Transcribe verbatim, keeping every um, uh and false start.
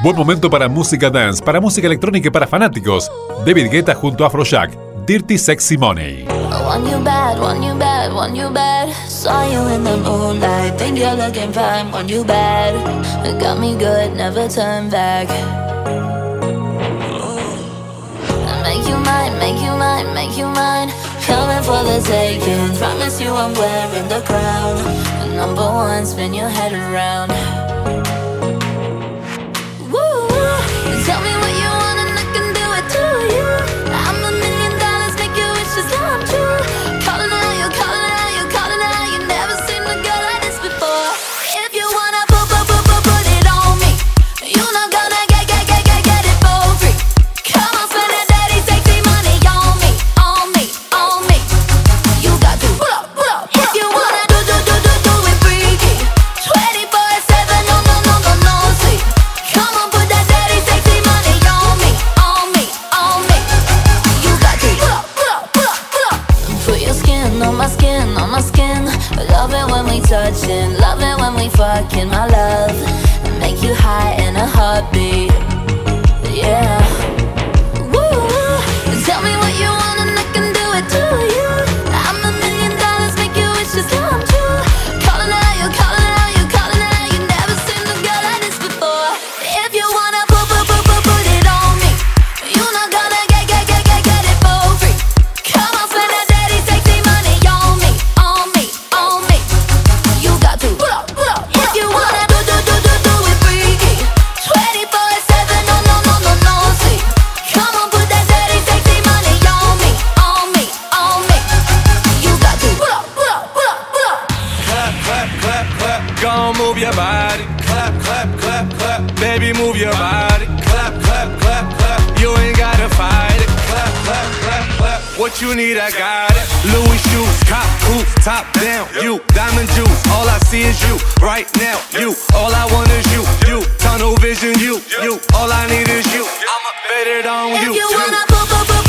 Buen momento para música dance, para música electrónica y para fanáticos. David Guetta junto a Afrojack, Dirty Sexy Money. Want you bad, want you bad, want you bad. Saw you in the moonlight, think you're looking fine. Want you bad, it got me good, never turn back. Make you mine, make you mine, make you mine. Coming for the taking, promise you I'm wearing the crown. The number one, spin your head around. Woo, tell me what you want and I can do it to you. I'm a million dollars, make your wishes come true. Calling out, you calling out, you calling out. You never seen a girl like this before. If you wanna put, put, put, put, put it on me, you not gonna get, get, get, get, get it for free. Come on, spend that dirty, sexy money on me, on me, on me. You got to pull up, pull up. If you wanna do, do, do, do, do it freaky, twenty-four seven, no, no, no, no, no sleep. Come on, put that dirty, sexy money on me, on me, on me. You got to pull up, pull up, pull up, pull up. Put your skin on my skin, on my skin. Love it when we touchin', love it when we fucking, my love. Make you high in a heartbeat, yeah. Woo, tell me what you want and I can do it to you. I'm a million dollars, make your wishes come true. Calling out, you calling out, you calling out. You never seen a girl like this before. If you wanna put, put, put, put, put it on me, you not gonna get, get, get, get, get it for free. Come on, spend that dirty, sexy money on me, on me, on me. You got to pull up, pull up. If you wanna do, do, do, do, do it freaky, twenty-four seven, no, no, no, no, no sleep. Come on, put that dirty, sexy money on me, on me, on me. You got to pull up, pull up, pull up, pull up. Clap, clap, clap, clap. Gon' move your body. Clap, clap, clap, clap. Baby, move your body. Clap, clap, clap, clap. You ain't gotta fight it. Clap, clap, clap, clap. What you need, I got it. Louis shoes, cop coupe, top down. You, diamond juice. All I see is you. Right now, you. All I want is you. You, tunnel vision, you. You, all I need is you. I'ma bet it on you. If you wanna put, put, put